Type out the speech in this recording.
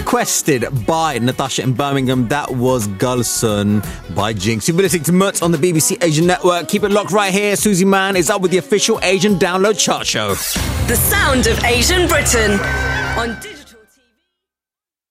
requested by Natasha in Birmingham. That was Gulson by Jinx. You've been listening to Mutt on the BBC Asian Network. Keep it locked right here. Susie Man is up with the official Asian Download Chart Show. The sound of Asian Britain on digital.